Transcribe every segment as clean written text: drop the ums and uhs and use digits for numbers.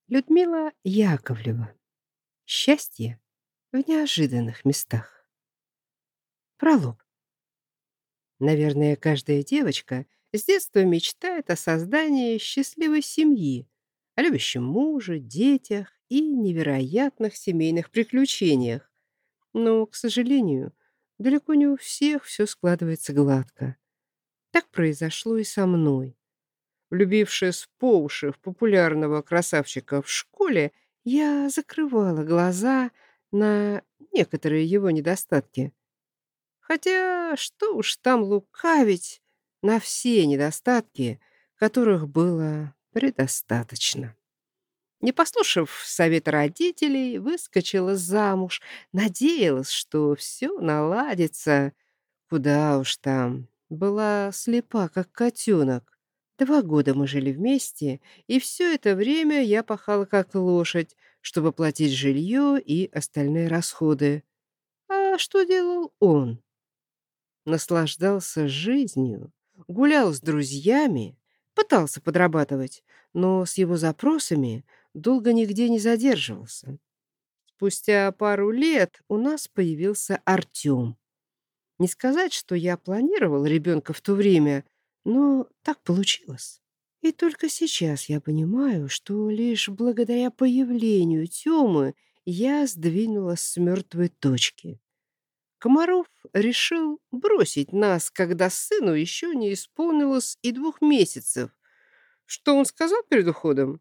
Людмила Яковлева. Счастье в неожиданных местах. Пролог. Наверное, каждая девочка с детства мечтает о создании счастливой семьи, о любящем муже, детях и невероятных семейных приключениях. Но, к сожалению, далеко не у всех все складывается гладко. Так произошло и со мной. Влюбившись по уши в популярного красавчика в школе, я закрывала глаза на некоторые его недостатки. Хотя, что уж там лукавить, на все недостатки, которых было предостаточно. Не послушав совета родителей, выскочила замуж, надеялась, что все наладится. Куда уж там, была слепа, как котенок. 2 года мы жили вместе, и все это время я пахала как лошадь, чтобы платить жилье и остальные расходы. А что делал он? Наслаждался жизнью, гулял с друзьями, пытался подрабатывать, но с его запросами долго нигде не задерживался. Спустя пару лет у нас появился Артем. Не сказать, что я планировал ребенка в то время, но так получилось. И только сейчас я понимаю, что лишь благодаря появлению Тёмы я сдвинулась с мертвой точки. Комаров решил бросить нас, когда сыну еще не исполнилось и 2 месяцев. Что он сказал перед уходом?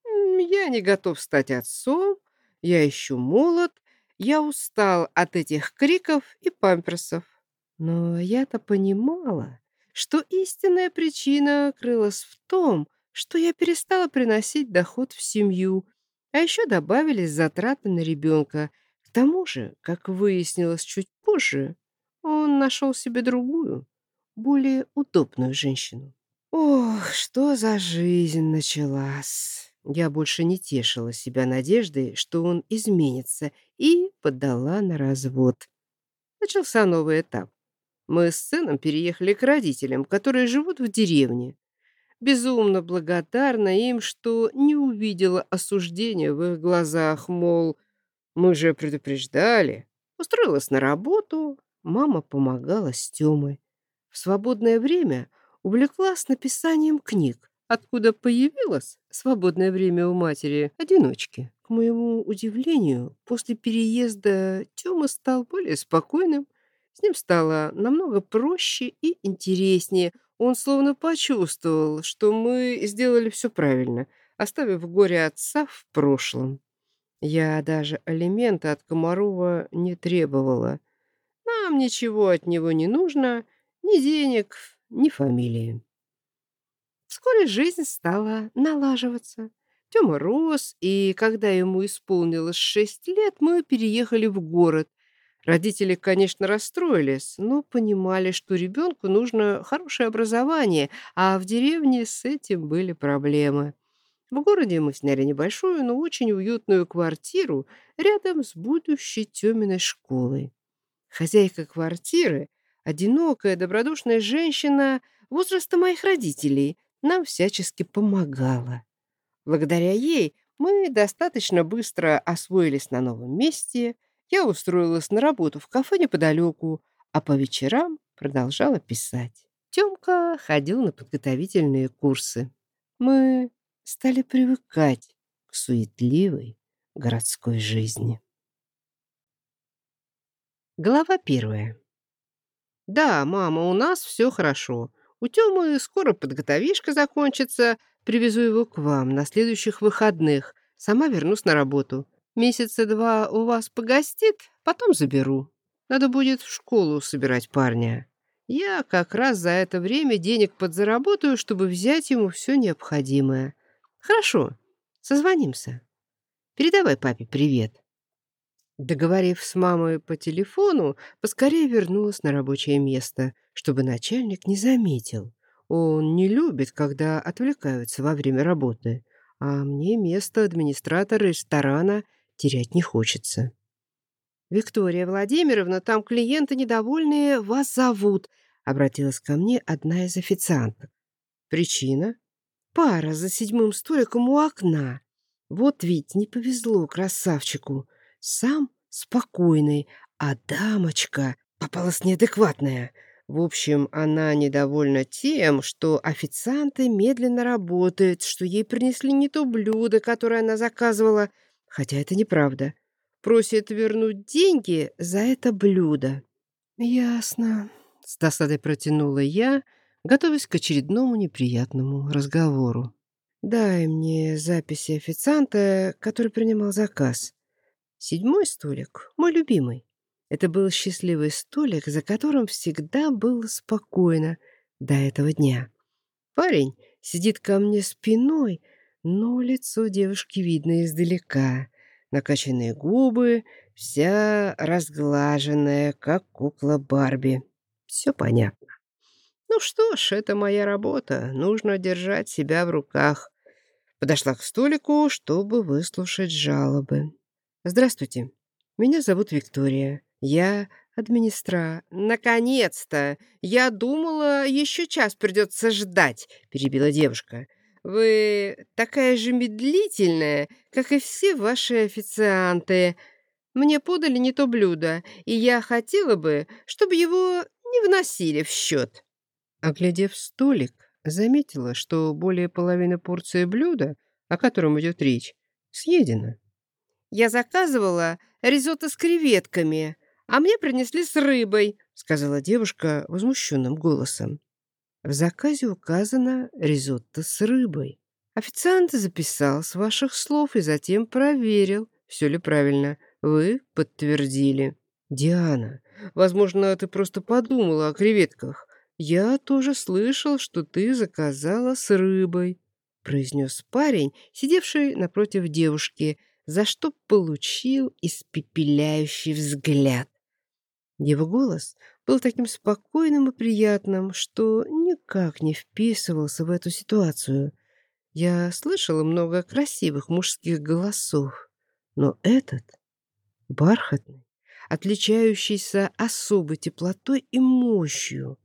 Я не готов стать отцом, я еще молод, я устал от этих криков и памперсов». Но я-то понимала, что истинная причина крылась в том, что я перестала приносить доход в семью, а еще добавились затраты на ребенка. К тому же, как выяснилось чуть позже, он нашел себе другую, более удобную женщину. Ох, что за жизнь началась! Я больше не тешила себя надеждой, что он изменится, и подала на развод. Начался новый этап. Мы с сыном переехали к родителям, которые живут в деревне. Безумно благодарна им, что не увидела осуждения в их глазах, мол, мы же предупреждали. Устроилась на работу, мама помогала с Тёмой. В свободное время увлеклась написанием книг, откуда появилось свободное время у матери-одиночки. К моему удивлению, после переезда Тёма стал более спокойным, с ним стало намного проще и интереснее. Он словно почувствовал, что мы сделали все правильно, оставив горе отца в прошлом. Я даже алименты от Комарова не требовала. Нам ничего от него не нужно, ни денег, ни фамилии. Вскоре жизнь стала налаживаться. Тёма рос, и когда ему исполнилось 6 лет, мы переехали в город. Родители, конечно, расстроились, но понимали, что ребенку нужно хорошее образование, а в деревне с этим были проблемы. В городе мы сняли небольшую, но очень уютную квартиру рядом с будущей Тёминой школой. Хозяйка квартиры, одинокая, добродушная женщина возраста моих родителей, нам всячески помогала. Благодаря ей мы достаточно быстро освоились на новом месте, я устроилась на работу в кафе неподалеку, а по вечерам продолжала писать. Тёмка ходил на подготовительные курсы. Мы стали привыкать к суетливой городской жизни. Глава 1. «Да, мама, у нас все хорошо. У Тёмы скоро подготовишка закончится. Привезу его к вам на следующих выходных. Сама вернусь на работу. Месяца 2 у вас погостит, потом заберу. Надо будет в школу собирать парня. Я как раз за это время денег подзаработаю, чтобы взять ему все необходимое. Хорошо, созвонимся. Передавай папе привет». Договорив с мамой по телефону, поскорее вернулась на рабочее место, чтобы начальник не заметил. Он не любит, когда отвлекаются во время работы, а мне место администратора ресторана терять не хочется. «Виктория Владимировна, там клиенты недовольные, вас зовут», — обратилась ко мне одна из официанток. «Причина?» «Пара за 7-м столиком у окна. Вот ведь не повезло красавчику. Сам спокойный, а дамочка попалась неадекватная. В общем, она недовольна тем, что официанты медленно работают, что ей принесли не то блюдо, которое она заказывала, хотя это неправда. Просит вернуть деньги за это блюдо. «Ясно», — с досадой протянула я, готовясь к очередному неприятному разговору. «Дай мне записи официанта, который принимал заказ. Седьмой столик, мой любимый. Это был счастливый столик, за которым всегда было спокойно до этого дня. Парень сидит ко мне спиной, но лицо девушки видно издалека. Накачанные губы, вся разглаженная, как кукла Барби. Все понятно. Ну что ж, это моя работа. Нужно держать себя в руках. Подошла к столику, чтобы выслушать жалобы. «Здравствуйте. Меня зовут Виктория. Я «Наконец-то! Я думала, еще час придется ждать», — перебила девушка. «Вы такая же медлительная, как и все ваши официанты. Мне подали не то блюдо, и я хотела бы, чтобы его не вносили в счет». Оглядев столик, заметила, что более половины порции блюда, о котором идет речь, съедена. «Я заказывала ризотто с креветками, а мне принесли с рыбой», — сказала девушка возмущенным голосом. «В заказе указано ризотто с рыбой. Официант записал с ваших слов и затем проверил, все ли правильно. Вы подтвердили. Диана, возможно, ты просто подумала о креветках. Я тоже слышал, что ты заказала с рыбой», — произнес парень, сидевший напротив девушки, за что получил испепеляющий взгляд. Его голос был таким спокойным и приятным, что никак не вписывался в эту ситуацию. Я слышала много красивых мужских голосов, но этот бархатный, отличающийся особой теплотой и мощью.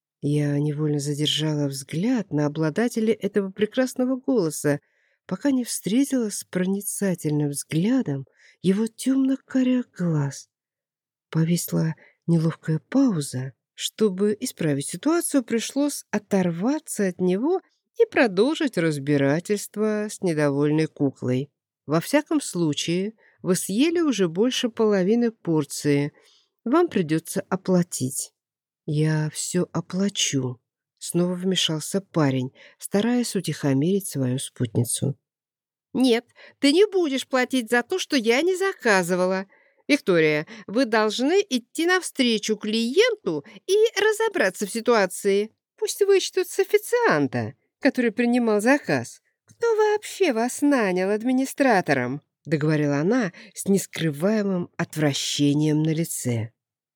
Я невольно задержала взгляд на обладателя этого прекрасного голоса, пока не встретила с проницательным взглядом его темно-карих глаз. Повисла неловкая пауза. Чтобы исправить ситуацию, пришлось оторваться от него и продолжить разбирательство с недовольной куклой. «Во всяком случае, вы съели уже больше половины порции. Вам придется оплатить». «Я все оплачу», — снова вмешался парень, стараясь утихомирить свою спутницу. «Нет, ты не будешь платить за то, что я не заказывала. Виктория, вы должны идти навстречу клиенту и разобраться в ситуации. Пусть вычтут с официанта, который принимал заказ. Кто вообще вас нанял администратором?» — договорила она с нескрываемым отвращением на лице.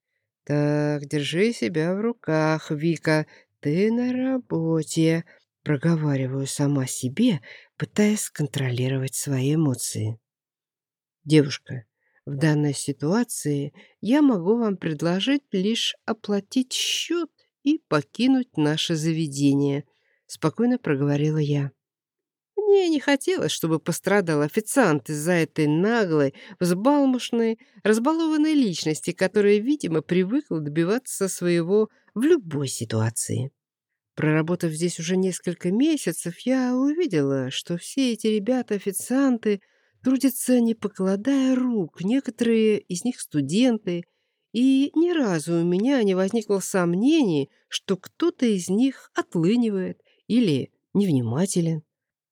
«Так, держи себя в руках, Вика, ты на работе», — проговариваю сама себе, пытаясь контролировать свои эмоции. «Девушка, в данной ситуации я могу вам предложить лишь оплатить счет и покинуть наше заведение», — спокойно проговорила я. Мне не хотелось, чтобы пострадал официант из-за этой наглой, взбалмошной, разбалованной личности, которая, видимо, привыкла добиваться своего в любой ситуации. Проработав здесь уже несколько месяцев, я увидела, что все эти ребята-официанты трудятся, не покладая рук, некоторые из них студенты, и ни разу у меня не возникло сомнений, что кто-то из них отлынивает или невнимателен.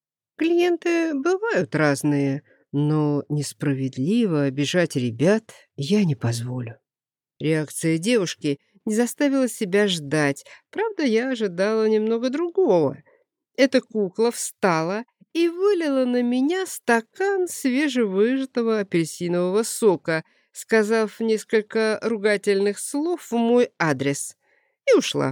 Клиенты бывают разные, но несправедливо обижать ребят я не позволю. Реакция девушки не заставила себя ждать. Правда, я ожидала немного другого. Эта кукла встала и вылила на меня стакан свежевыжатого апельсинового сока, сказав несколько ругательных слов в мой адрес, и ушла.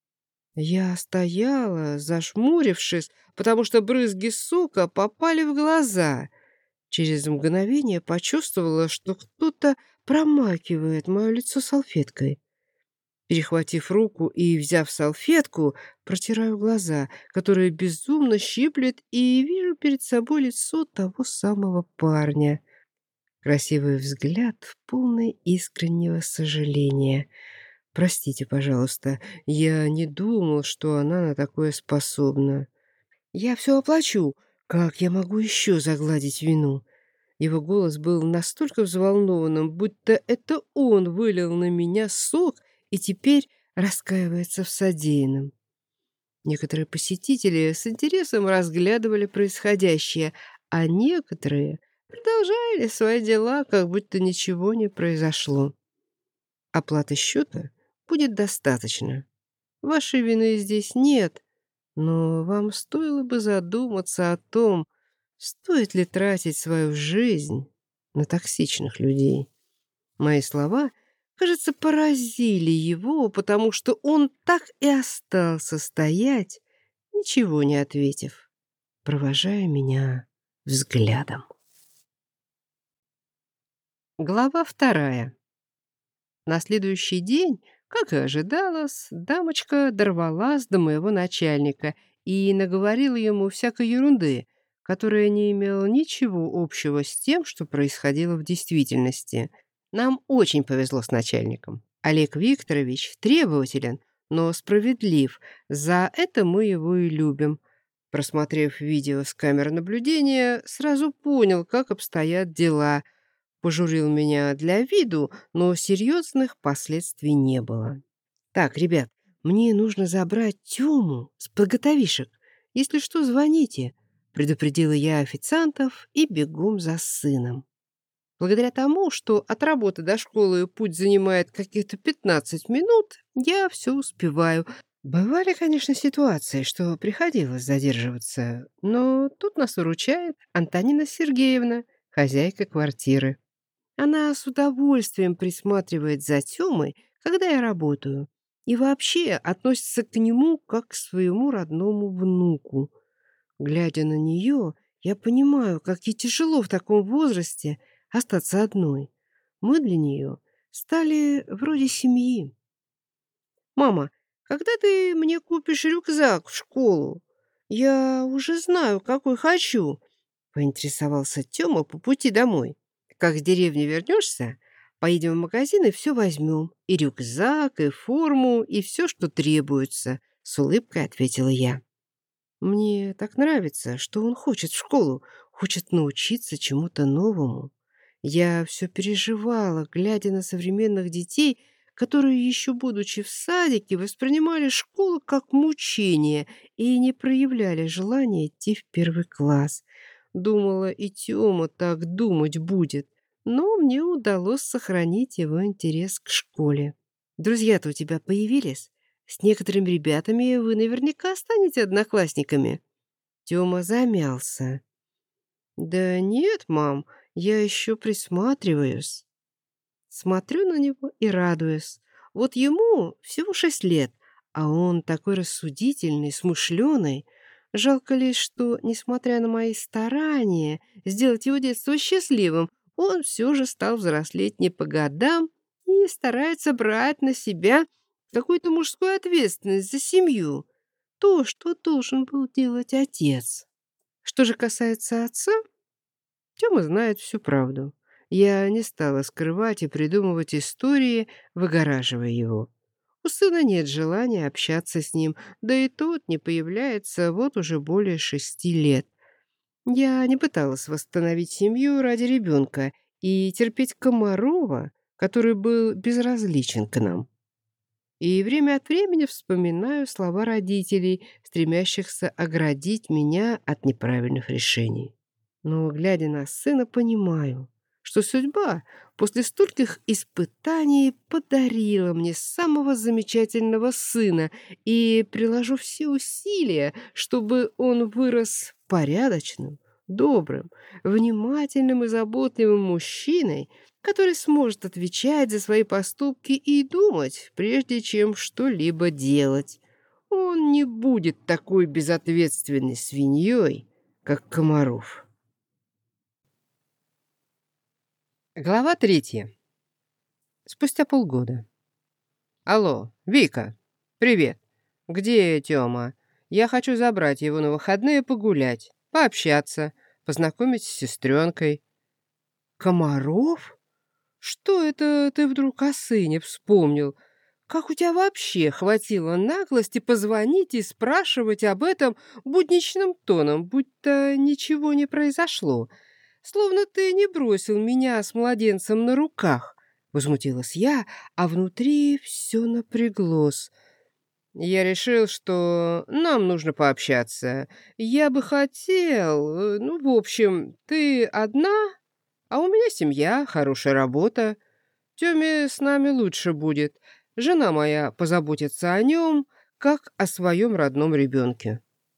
Я стояла, зажмурившись, потому что брызги сока попали в глаза. Через мгновение почувствовала, что кто-то промакивает мое лицо салфеткой. Перехватив руку и взяв салфетку, протираю глаза, которые безумно щиплет, и вижу перед собой лицо того самого парня. Красивый взгляд, полный искреннего сожаления. «Простите, пожалуйста, я не думал, что она на такое способна. Я все оплачу. Как я могу еще загладить вину?» Его голос был настолько взволнованным, будто это он вылил на меня сок и теперь раскаивается в содеянном. Некоторые посетители с интересом разглядывали происходящее, а некоторые продолжали свои дела, как будто ничего не произошло. Оплаты счета будет достаточно. Вашей вины здесь нет, но вам стоило бы задуматься о том, стоит ли тратить свою жизнь на токсичных людей. Мои слова, кажется, поразили его, потому что он так и остался стоять, ничего не ответив, провожая меня взглядом. Глава 2. На следующий день, как и ожидалось, дамочка дорвалась до моего начальника и наговорила ему всякой ерунды, которая не имела ничего общего с тем, что происходило в действительности. Нам очень повезло с начальником. Олег Викторович требователен, но справедлив. За это мы его и любим. Просмотрев видео с камер наблюдения, сразу понял, как обстоят дела. Пожурил меня для виду, но серьезных последствий не было. «Так, ребят, мне нужно забрать Тему с подготовишек. Если что, звоните», — предупредила я официантов и бегом за сыном. Благодаря тому, что от работы до школы путь занимает каких-то 15 минут, я все успеваю. Бывали, конечно, ситуации, что приходилось задерживаться, но тут нас выручает Антонина Сергеевна, хозяйка квартиры. Она с удовольствием присматривает за Тёмой, когда я работаю, и вообще относится к нему как к своему родному внуку. Глядя на нее, я понимаю, как ей тяжело в таком возрасте остаться одной. Мы для нее стали вроде семьи. «Мама, когда ты мне купишь рюкзак в школу? Я уже знаю, какой хочу», — поинтересовался Тёма по пути домой. «Как с деревни вернешься, поедем в магазин и все возьмем. И рюкзак, и форму, и все, что требуется», — с улыбкой ответила я. Мне так нравится, что он хочет в школу, хочет научиться чему-то новому. Я все переживала, глядя на современных детей, которые, еще будучи в садике, воспринимали школу как мучение и не проявляли желания идти в первый класс. Думала, и Тёма так думать будет, но мне удалось сохранить его интерес к школе. «Друзья-то у тебя появились? С некоторыми ребятами вы наверняка станете одноклассниками». Тёма замялся. «Да нет, мам, я еще присматриваюсь». Смотрю на него и радуюсь. Вот ему всего 6 лет, а он такой рассудительный, смышленый. Жалко лишь, что, несмотря на мои старания сделать его детство счастливым, он все же стал взрослеть не по годам и старается брать на себя какую-то мужскую ответственность за семью. То, что должен был делать отец. Что же касается отца, Тёма знает всю правду. Я не стала скрывать и придумывать истории, выгораживая его. У сына нет желания общаться с ним, да и тот не появляется вот уже более 6 лет. Я не пыталась восстановить семью ради ребенка и терпеть Комарова, который был безразличен к нам. И время от времени вспоминаю слова родителей, стремящихся оградить меня от неправильных решений. Но, глядя на сына, понимаю, что судьба после стольких испытаний подарила мне самого замечательного сына, и приложу все усилия, чтобы он вырос порядочным, добрым, внимательным и заботливым мужчиной, который сможет отвечать за свои поступки и думать, прежде чем что-либо делать. Он не будет такой безответственной свиньей, как Комаров. Глава 3. Спустя полгода. Алло, Вика, привет. Где Тёма? Я хочу забрать его на выходные погулять, пообщаться, познакомить с сестренкой. Комаров? Что это ты вдруг о сыне вспомнил? Как у тебя вообще хватило наглости позвонить и спрашивать об этом будничным тоном, будто ничего не произошло? Словно ты не бросил меня с младенцем на руках. Возмутилась я, а внутри все напряглось. Я решил, что нам нужно пообщаться. Я бы хотел... в общем, ты одна, а у меня семья, хорошая работа. Тёме с нами лучше будет. Жена моя позаботится о нем, как о своем родном ребенке.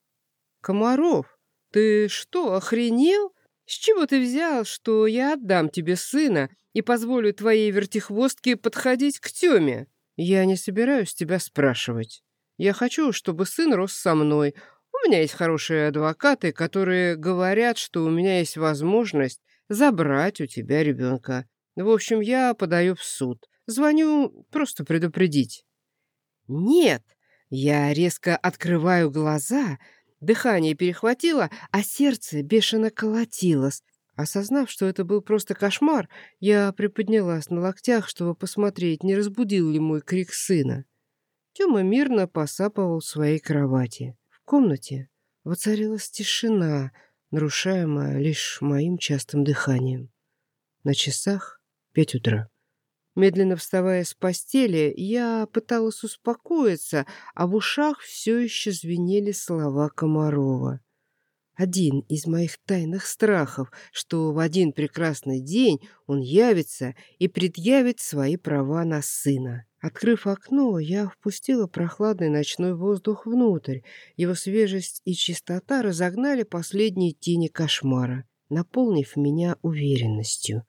Комаров, ты что, охренел? С чего ты взял, что я отдам тебе сына и позволю твоей вертихвостке подходить к Тёме? Я не собираюсь тебя спрашивать. Я хочу, чтобы сын рос со мной. У меня есть хорошие адвокаты, которые говорят, что у меня есть возможность забрать у тебя ребенка. В общем, я подаю в суд. Звоню просто предупредить. Нет, я резко открываю глаза, дыхание перехватило, а сердце бешено колотилось. Осознав, что это был просто кошмар, я приподнялась на локтях, чтобы посмотреть, не разбудил ли мой крик сына. Тёма мирно посапывал в своей кровати. В комнате воцарилась тишина, нарушаемая лишь моим частым дыханием. На часах 5 утра. Медленно вставая с постели, я пыталась успокоиться, а в ушах все еще звенели слова Комарова. Один из моих тайных страхов, что в один прекрасный день он явится и предъявит свои права на сына. Открыв окно, я впустила прохладный ночной воздух внутрь. Его свежесть и чистота разогнали последние тени кошмара, наполнив меня уверенностью.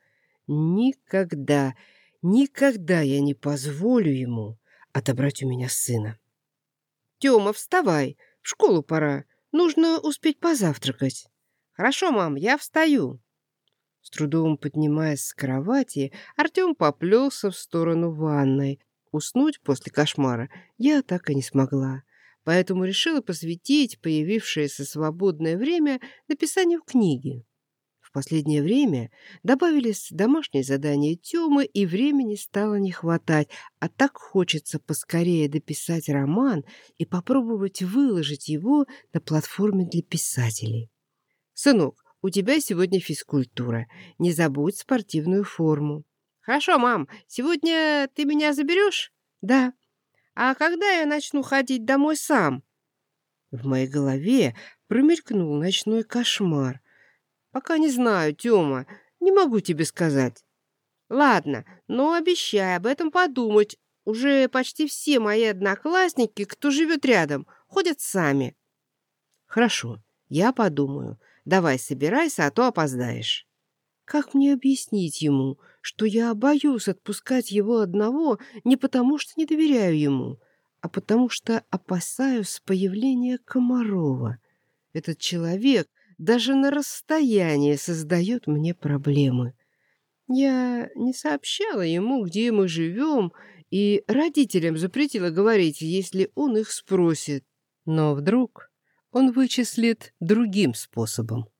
Никогда, никогда я не позволю ему отобрать у меня сына. «Тёма, вставай, в школу пора. Нужно успеть позавтракать». «Хорошо, мам, я встаю». С трудом поднимаясь с кровати, Артём поплелся в сторону ванной. Уснуть после кошмара я так и не смогла, поэтому решила посвятить появившееся свободное время написанию книги. В последнее время добавились домашние задания Тёмы, и времени стало не хватать, а так хочется поскорее дописать роман и попробовать выложить его на платформе для писателей. «Сынок, у тебя сегодня физкультура. Не забудь спортивную форму». «Хорошо, мам. Сегодня ты меня заберешь?» «Да». «А когда я начну ходить домой сам?» В моей голове промелькнул ночной кошмар. «Пока не знаю, Тёма, не могу тебе сказать». «Ладно, но обещай об этом подумать. Уже почти все мои одноклассники, кто живет рядом, ходят сами». «Хорошо, я подумаю. Давай собирайся, а то опоздаешь». Как мне объяснить ему, что я боюсь отпускать его одного не потому, что не доверяю ему, а потому что опасаюсь появления Комарова? Этот человек даже на расстоянии создает мне проблемы. Я не сообщала ему, где мы живем, и родителям запретила говорить, если он их спросит. Но вдруг он вычислит другим способом.